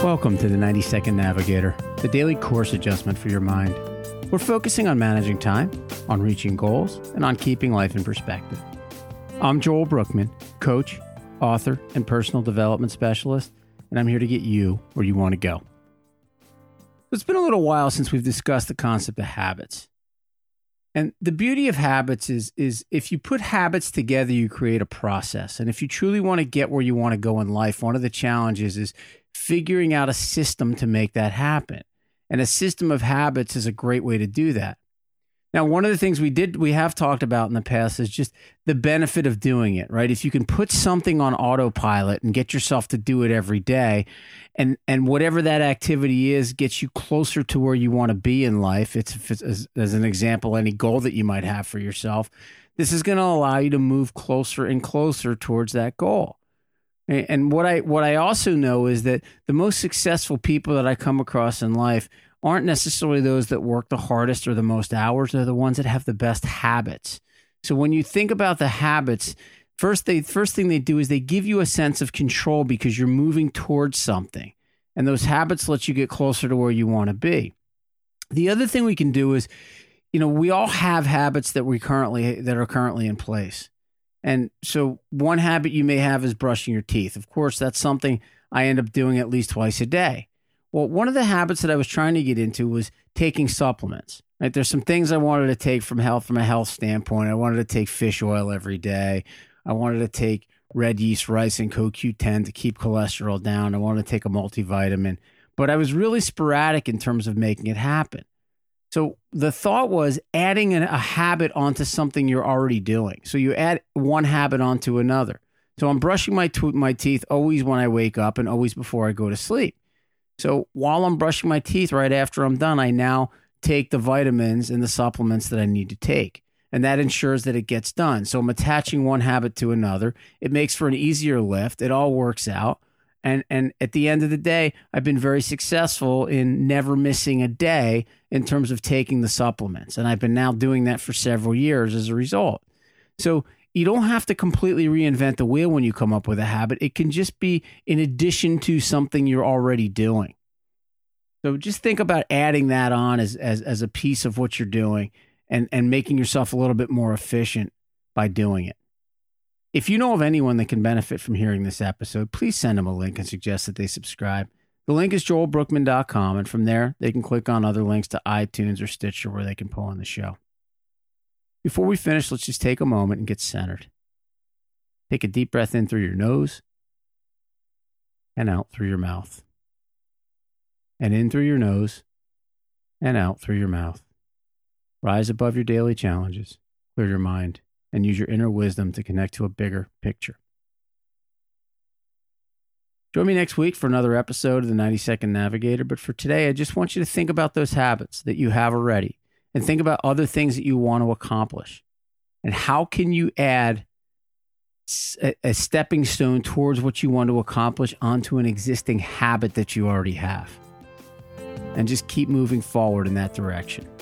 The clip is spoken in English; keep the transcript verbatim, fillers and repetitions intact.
Welcome to the ninety second Navigator, the daily course adjustment for your mind. We're focusing on managing time, on reaching goals, and on keeping life in perspective. I'm Joel Brookman, coach, author, and personal development specialist, and I'm here to get you where you want to go. It's been a little while since we've discussed the concept of habits. And the beauty of habits is, is if you put habits together, you create a process. And if you truly want to get where you want to go in life, one of the challenges is figuring out a system to make that happen. And a system of habits is a great way to do that. Now, one of the things we did, we have talked about in the past is just the benefit of doing it, right? If you can put something on autopilot and get yourself to do it every day, and and whatever that activity is gets you closer to where you want to be in life. It's, if it's as, as an example, any goal that you might have for yourself, this is going to allow you to move closer and closer towards that goal. And what I what I also know is that the most successful people that I come across in life aren't necessarily those that work the hardest or the most hours. They're the ones that have the best habits. So when you think about the habits, first they first thing they do is they give you a sense of control because you're moving towards something. And those habits let you get closer to where you want to be. The other thing we can do is, you know, we all have habits that we currently that are currently in place. And so one habit you may have is brushing your teeth. Of course, that's something I end up doing at least twice a day. Well, one of the habits that I was trying to get into was taking supplements. Right? There's some things I wanted to take from health, from a health standpoint. I wanted to take fish oil every day. I wanted to take red yeast rice and C O Q ten to keep cholesterol down. I wanted to take a multivitamin. But I was really sporadic in terms of making it happen. So the thought was adding an, a habit onto something you're already doing. So you add one habit onto another. So I'm brushing my t- my teeth always when I wake up and always before I go to sleep. So while I'm brushing my teeth right after I'm done, I now take the vitamins and the supplements that I need to take. And that ensures that it gets done. So I'm attaching one habit to another. It makes for an easier lift. It all works out. And and at the end of the day, I've been very successful in never missing a day in terms of taking the supplements. And I've been now doing that for several years as a result. So you don't have to completely reinvent the wheel when you come up with a habit. It can just be in addition to something you're already doing. So just think about adding that on as as, as a piece of what you're doing and, and making yourself a little bit more efficient by doing it. If you know of anyone that can benefit from hearing this episode, please send them a link and suggest that they subscribe. The link is joel brookman dot com, and from there, they can click on other links to iTunes or Stitcher where they can pull on the show. Before we finish, let's just take a moment and get centered. Take a deep breath in through your nose and out through your mouth. And in through your nose and out through your mouth. Rise above your daily challenges, clear your mind, and use your inner wisdom to connect to a bigger picture. Join me next week for another episode of the ninety second Navigator. But for today, I just want you to think about those habits that you have already and think about other things that you want to accomplish. And how can you add a, a stepping stone towards what you want to accomplish onto an existing habit that you already have? And just keep moving forward in that direction.